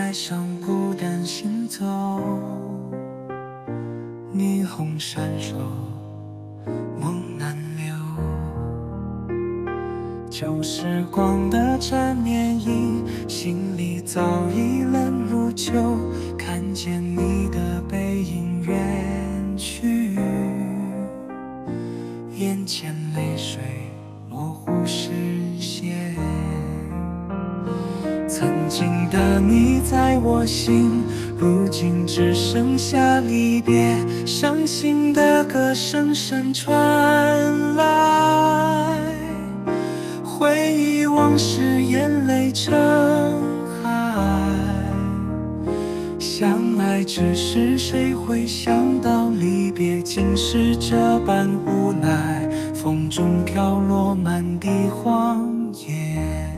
台上孤单行走，霓虹闪烁，梦难留。旧时光的缠绵影，心里早已冷如旧。看见你的背影远去，眼前泪水模糊视线。曾经的你在我心，如今只剩下离别。伤心的歌声声传来，回忆往事，眼泪成海。相爱只是谁会想到离别竟是这般无奈，风中飘落满地荒野。